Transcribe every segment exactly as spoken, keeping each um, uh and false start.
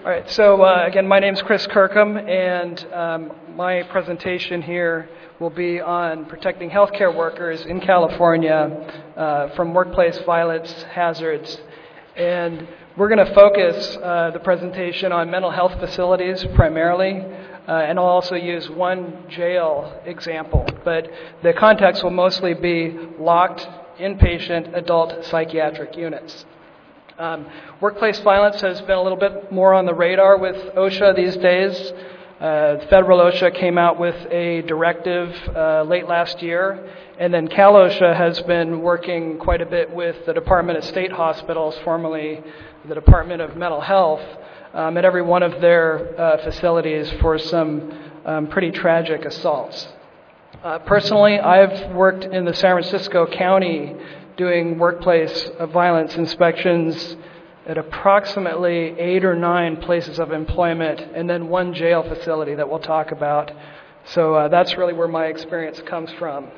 All right, so uh, again, my name is Chris Kirkham, and um, my presentation here will be on protecting healthcare workers in California uh, from workplace violence hazards. And we're going to focus uh, the presentation on mental health facilities primarily, uh, and I'll also use one jail example. But the context will mostly be locked inpatient adult psychiatric units. Um, workplace violence has been a little bit more on the radar with OSHA these days. Uh, federal OSHA came out with a directive uh, late last year, and then Cal OSHA has been working quite a bit with the Department of State Hospitals, formerly the Department of Mental Health, um, at every one of their uh, facilities for some um, pretty tragic assaults. Uh, personally, I've worked in the San Francisco County doing workplace violence inspections at approximately eight or nine places of employment, and then one jail facility that we'll talk about. So uh, that's really where my experience comes from.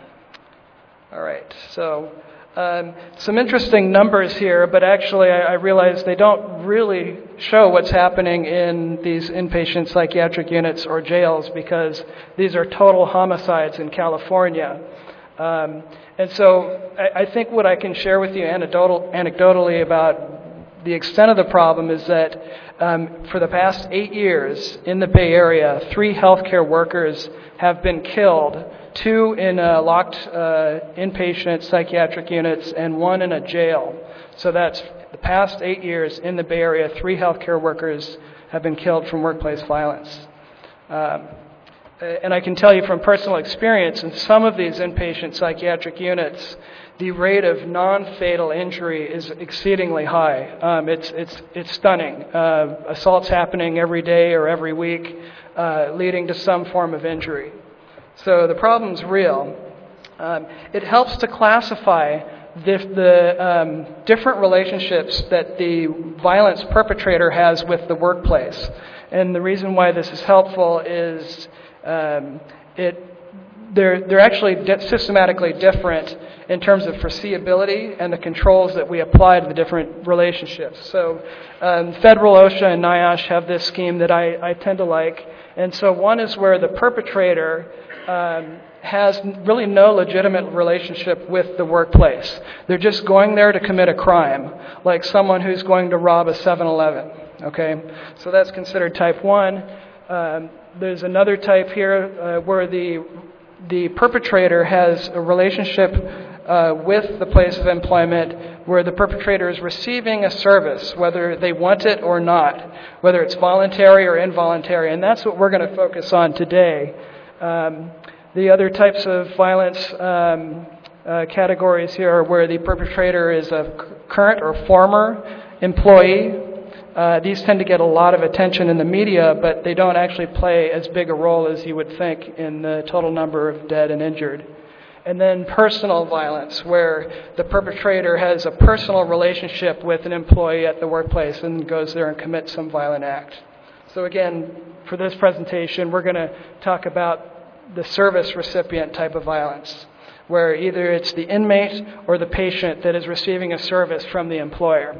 All right, so um, some interesting numbers here, but actually I, I realize they don't really show what's happening in these inpatient psychiatric units or jails, because these are total homicides in California. Um, and so I, I think what I can share with you anecdotal, anecdotally about the extent of the problem is that um, for the past eight years in the Bay Area, three healthcare workers have been killed, two in uh, locked uh, inpatient psychiatric units and one in a jail. So that's the past eight years in the Bay Area, three healthcare workers have been killed from workplace violence. Um, And I can tell you from personal experience, in some of these inpatient psychiatric units, the rate of non-fatal injury is exceedingly high. Um, it's, it's, it's stunning. Uh, assaults happening every day or every week, uh, leading to some form of injury. So the problem's real. Um, it helps to classify the, the um, different relationships that the violence perpetrator has with the workplace. And the reason why this is helpful is Um, it, they're, they're actually di- systematically different in terms of foreseeability and the controls that we apply to the different relationships. So um, federal OSHA and NIOSH have this scheme that I, I tend to like. And so one is where the perpetrator um, has really no legitimate relationship with the workplace. They're just going there to commit a crime, like someone who's going to rob a seven eleven. Okay? So that's considered type one. Um, There's another type here uh, where the the perpetrator has a relationship uh, with the place of employment, where the perpetrator is receiving a service, whether they want it or not, whether it's voluntary or involuntary, and that's what we're going to focus on today. Um, the other types of violence um, uh, categories here are where the perpetrator is a current or former employee. Uh, these tend to get a lot of attention in the media, but they don't actually play as big a role as you would think in the total number of dead and injured. And then personal violence, where the perpetrator has a personal relationship with an employee at the workplace and goes there and commits some violent act. So again, for this presentation, we're going to talk about the service recipient type of violence, where either it's the inmate or the patient that is receiving a service from the employer.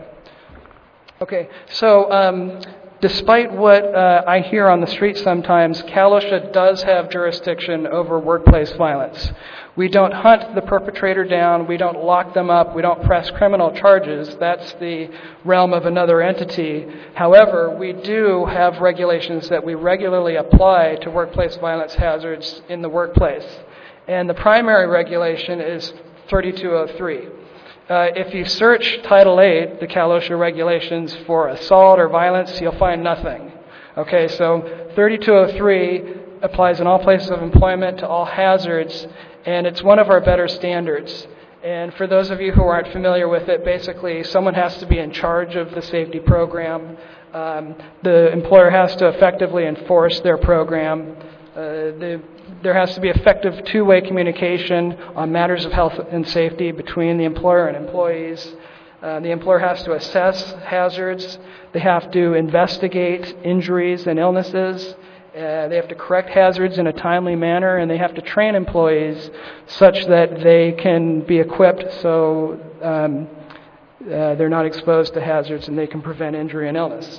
Okay, so um, despite what uh, I hear on the street sometimes, Cal OSHA does have jurisdiction over workplace violence. We don't hunt the perpetrator down, we don't lock them up, we don't press criminal charges. That's the realm of another entity. However, we do have regulations that we regularly apply to workplace violence hazards in the workplace. And the primary regulation is thirty-two oh three. Uh, if you search Title eight, the Cal OSHA regulations for assault or violence, you'll find nothing. Okay, so thirty-two oh three applies in all places of employment to all hazards, and it's one of our better standards. And for those of you who aren't familiar with it, basically someone has to be in charge of the safety program. Um, the employer has to effectively enforce their program. Uh, the There has to be effective two-way communication on matters of health and safety between the employer and employees. Uh, the employer has to assess hazards. They have to investigate injuries and illnesses. Uh, they have to correct hazards in a timely manner, and they have to train employees such that they can be equipped so um, uh, they're not exposed to hazards and they can prevent injury and illness.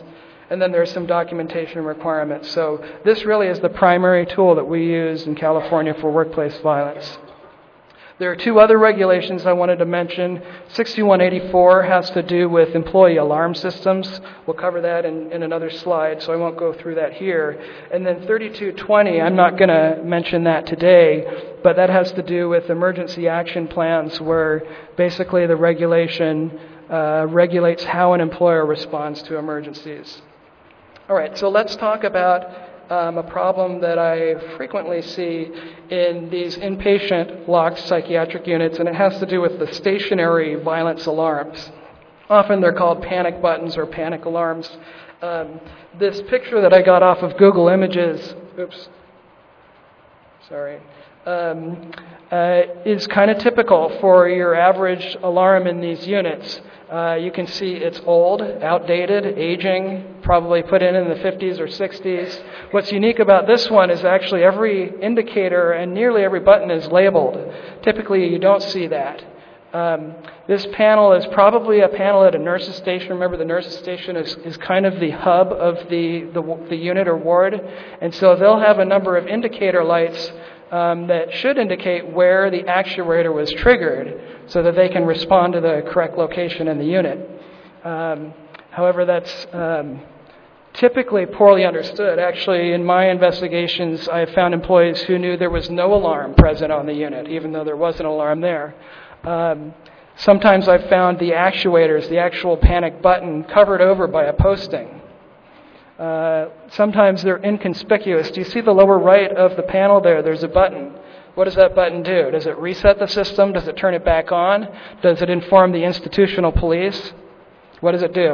And then there's some documentation requirements. So this really is the primary tool that we use in California for workplace violence. There are two other regulations I wanted to mention. sixty-one eighty-four has to do with employee alarm systems. We'll cover that in, in another slide, so I won't go through that here. And then thirty-two twenty, I'm not going to mention that today, but that has to do with emergency action plans, where basically the regulation uh, regulates how an employer responds to emergencies. All right, so let's talk about Um, a problem that I frequently see in these inpatient locked psychiatric units, and it has to do with the stationary violence alarms. Often they're called panic buttons or panic alarms. Um, this picture that I got off of Google Images, oops, sorry, um, uh, is kind of typical for your average alarm in these units. Uh, you can see it's old, outdated, aging, probably put in in the fifties or sixties. What's unique about this one is actually every indicator and nearly every button is labeled. Typically, you don't see that. Um, this panel is probably a panel at a nurse's station. Remember, the nurse's station is, is kind of the hub of the, the, the unit or ward. And so they'll have a number of indicator lights Um, that should indicate where the actuator was triggered so that they can respond to the correct location in the unit. Um, however, that's um, typically poorly understood. Actually, in my investigations, I have found employees who knew there was no alarm present on the unit, even though there was an alarm there. Um, sometimes I've found the actuators, the actual panic button, covered over by a posting. Uh, sometimes they're inconspicuous. Do you see the lower right of the panel there? There's a button. What does that button do? Does it reset the system? Does it turn it back on? Does it inform the institutional police? What does it do?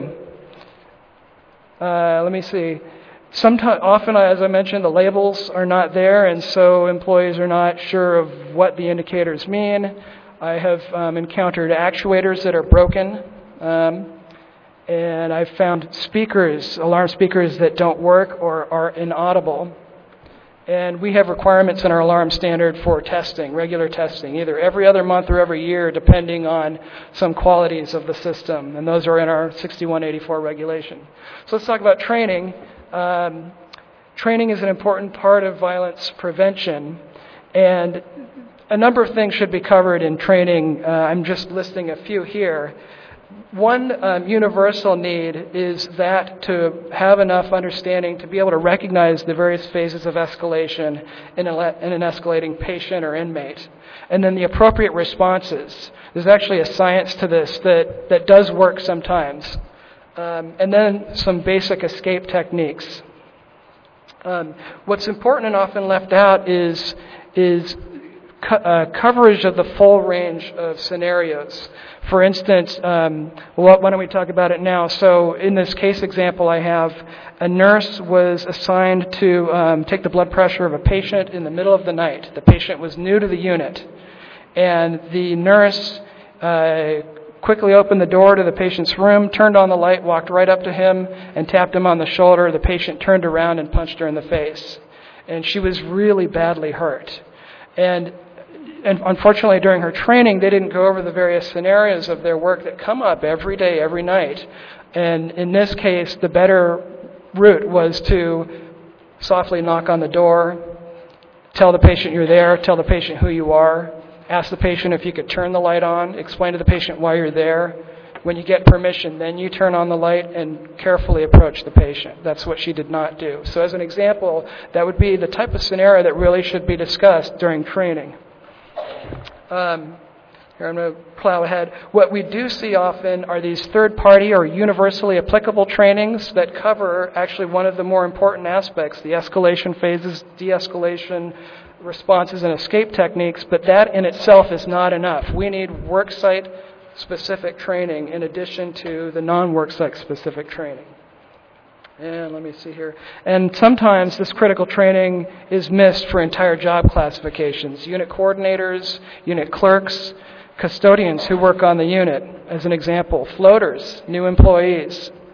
Uh, let me see. Sometimes, often, as I mentioned, the labels are not there, and so employees are not sure of what the indicators mean. I have um, encountered actuators that are broken. Um, And I've found speakers, alarm speakers that don't work or are inaudible. And we have requirements in our alarm standard for testing, regular testing, either every other month or every year, depending on some qualities of the system. And those are in our sixty-one eighty-four regulation. So let's talk about training. Um, training is an important part of violence prevention. And a number of things should be covered in training. Uh, I'm just listing a few here. One um, universal need is that to have enough understanding to be able to recognize the various phases of escalation in, a, in an escalating patient or inmate, and then the appropriate responses. There's actually a science to this that, that does work sometimes. Um, and then some basic escape techniques. Um, what's important and often left out is, is co- uh, coverage of the full range of scenarios. For instance, um, well, why don't we talk about it now? So in this case example I have, a nurse was assigned to um, take the blood pressure of a patient in the middle of the night. The patient was new to the unit. And the nurse uh, quickly opened the door to the patient's room, turned on the light, walked right up to him, and tapped him on the shoulder. The patient turned around and punched her in the face. And she was really badly hurt. And And unfortunately, during her training, they didn't go over the various scenarios of their work that come up every day, every night. And in this case, the better route was to softly knock on the door, tell the patient you're there, tell the patient who you are, ask the patient if you could turn the light on, explain to the patient why you're there. When you get permission, then you turn on the light and carefully approach the patient. That's what she did not do. So as an example, that would be the type of scenario that really should be discussed during training. Um, here I'm going to plow ahead. What we do see often are these third-party or universally applicable trainings that cover actually one of the more important aspects, the escalation phases, de-escalation responses, and escape techniques, but that in itself is not enough. We need worksite-specific training in addition to the non-worksite specific training. And let me see here. And sometimes this critical training is missed for entire job classifications. Unit coordinators, unit clerks, custodians who work on the unit, as an example. Floaters, new employees.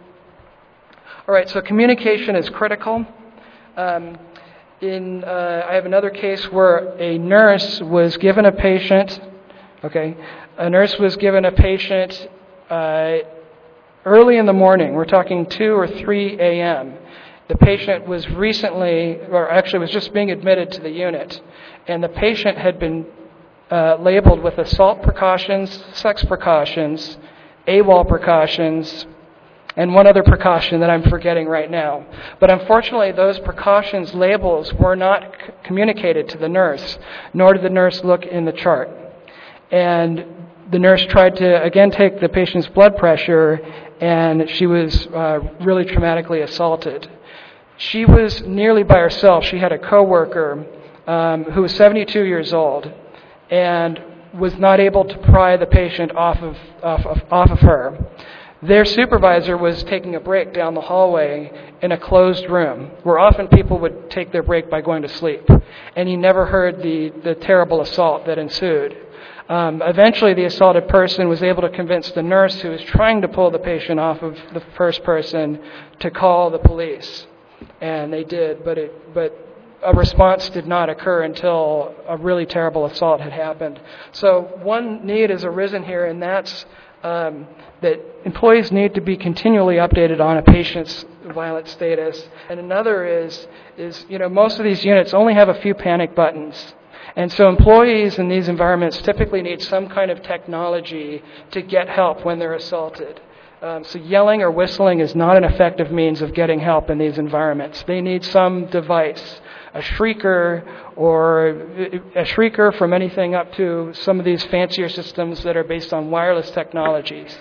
All right, so communication is critical. Um, in, uh, I have another case where a nurse was given a patient, okay, a nurse was given a patient uh, early in the morning, we're talking two or three a.m., the patient was recently, or actually was just being admitted to the unit, and the patient had been uh, labeled with assault precautions, sex precautions, AWOL precautions, and one other precaution that I'm forgetting right now. But unfortunately, those precautions labels were not c- communicated to the nurse, nor did the nurse look in the chart. And the nurse tried to, again, take the patient's blood pressure, and she was uh, really traumatically assaulted. She was nearly by herself. She had a coworker um, who was seventy-two years old and was not able to pry the patient off of, off of, off of her. Their supervisor was taking a break down the hallway in a closed room where often people would take their break by going to sleep, and he never heard the, the terrible assault that ensued. Um, eventually, the assaulted person was able to convince the nurse who was trying to pull the patient off of the first person to call the police. And they did, but it, but a response did not occur until a really terrible assault had happened. So one need has arisen here, and that's um, that employees need to be continually updated on a patient's violent status. And another is, is you know, most of these units only have a few panic buttons. And so employees in these environments typically need some kind of technology to get help when they're assaulted. Um, so yelling or whistling is not an effective means of getting help in these environments. They need some device, a shrieker, or a shrieker from anything up to some of these fancier systems that are based on wireless technologies.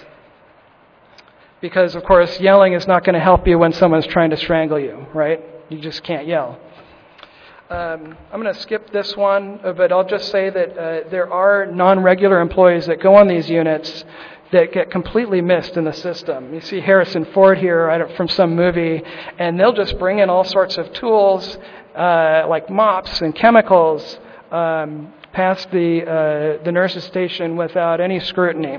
Because, of course, yelling is not going to help you when someone's trying to strangle you, right? You just can't yell. Um, I'm going to skip this one, but I'll just say that uh, there are non-regular employees that go on these units that get completely missed in the system. You see Harrison Ford here I don't, from some movie, and they'll just bring in all sorts of tools uh, like mops and chemicals um, past the uh, the nurse's station without any scrutiny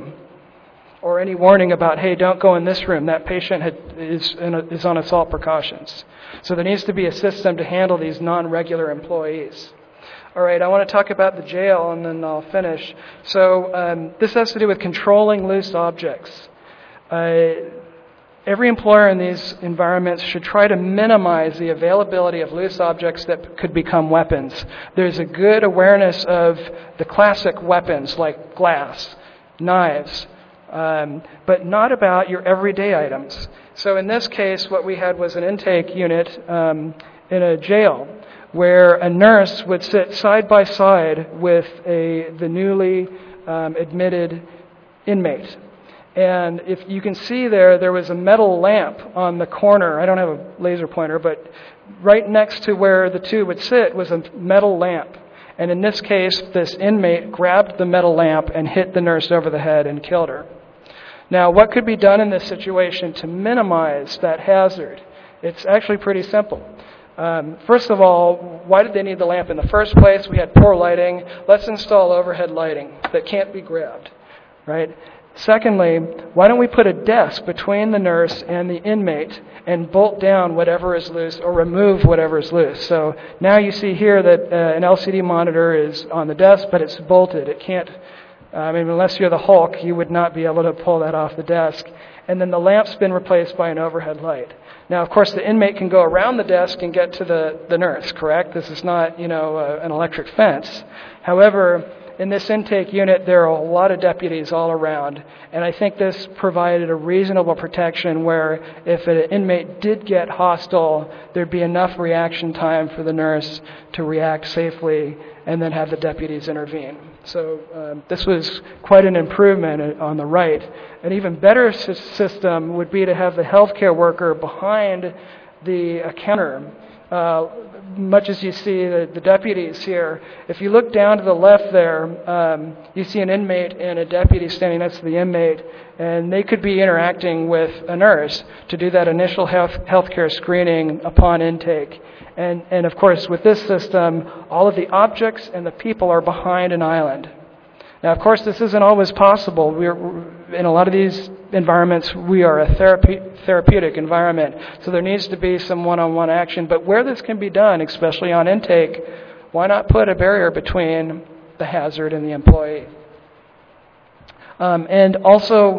or any warning about, hey, don't go in this room. That patient had, is, in a, is on assault precautions. So there needs to be a system to handle these non-regular employees. All right, I want to talk about the jail, and then I'll finish. So um, this has to do with controlling loose objects. Uh, every employer in these environments should try to minimize the availability of loose objects that could become weapons. There's a good awareness of the classic weapons like glass, knives, um, but not about your everyday items. So in this case, what we had was an intake unit um, in a jail, where a nurse would sit side by side with a the newly um, admitted inmate. And if you can see there, there was a metal lamp on the corner. I don't have a laser pointer, but right next to where the two would sit was a metal lamp. And in this case, this inmate grabbed the metal lamp and hit the nurse over the head and killed her. Now, what could be done in this situation to minimize that hazard? It's actually pretty simple. Um, first of all, why did they need the lamp in the first place? We had poor lighting. Let's install overhead lighting that can't be grabbed, right? Secondly, why don't we put a desk between the nurse and the inmate and bolt down whatever is loose or remove whatever is loose? So now you see here that uh, an L C D monitor is on the desk, but it's bolted. It can't, I mean, unless you're the Hulk, you would not be able to pull that off the desk. And then the lamp's been replaced by an overhead light. Now, of course, the inmate can go around the desk and get to the, the nurse, correct? This is not, you know, uh, an electric fence. However, in this intake unit, there are a lot of deputies all around, and I think this provided a reasonable protection where if an inmate did get hostile, there'd be enough reaction time for the nurse to react safely and then have the deputies intervene. So um, this was quite an improvement on the right. An even better system would be to have the healthcare worker behind the uh, counter. Uh, much as you see the, the deputies here, if you look down to the left there, um, you see an inmate and a deputy standing next to the inmate, and they could be interacting with a nurse to do that initial health healthcare screening upon intake. And, and of course, with this system, all of the objects and the people are behind an island. Now, of course, this isn't always possible. We're, in a lot of these environments, we are a therape- therapeutic environment, so there needs to be some one-on-one action. But where this can be done, especially on intake, why not put a barrier between the hazard and the employee? Um, and also,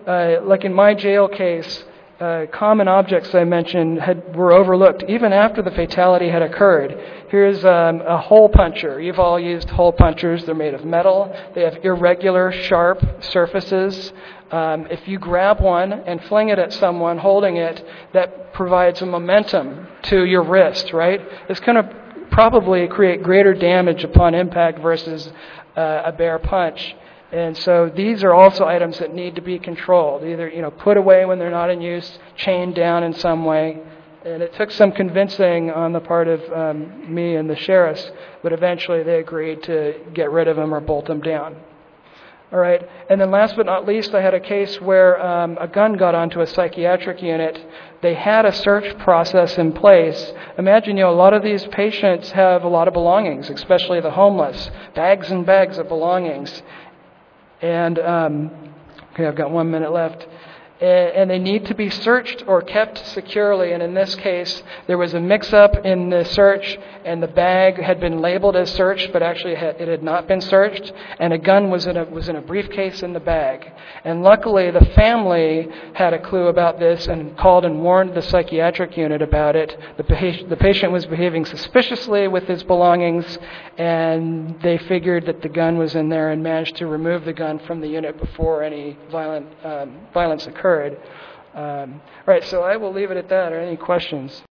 uh, like in my jail case, uh, common objects I mentioned had, were overlooked even after the fatality had occurred. Here's um, a hole puncher. You've all used hole punchers. They're made of metal. They have irregular, sharp surfaces. Um, if you grab one and fling it at someone holding it, that provides a momentum to your wrist, right? It's going to probably create greater damage upon impact versus uh, a bare punch. And so these are also items that need to be controlled, either, you know, put away when they're not in use, chained down in some way. And it took some convincing on the part of um, me and the sheriffs, but eventually they agreed to get rid of them or bolt them down. All right, and then last but not least, I had a case where um, a gun got onto a psychiatric unit. They had a search process in place. Imagine, you know, a lot of these patients have a lot of belongings, especially the homeless, bags and bags of belongings. And, um, okay, I've got one minute left. And they need to be searched or kept securely. And in this case, there was a mix-up in the search, and the bag had been labeled as searched, but actually it had not been searched, and a gun was in a was in a briefcase in the bag. And luckily, the family had a clue about this and called and warned the psychiatric unit about it. The patient, the patient was behaving suspiciously with his belongings, and they figured that the gun was in there and managed to remove the gun from the unit before any violent um, violence occurred. Um, all right, so I will leave it at that. Are there any questions?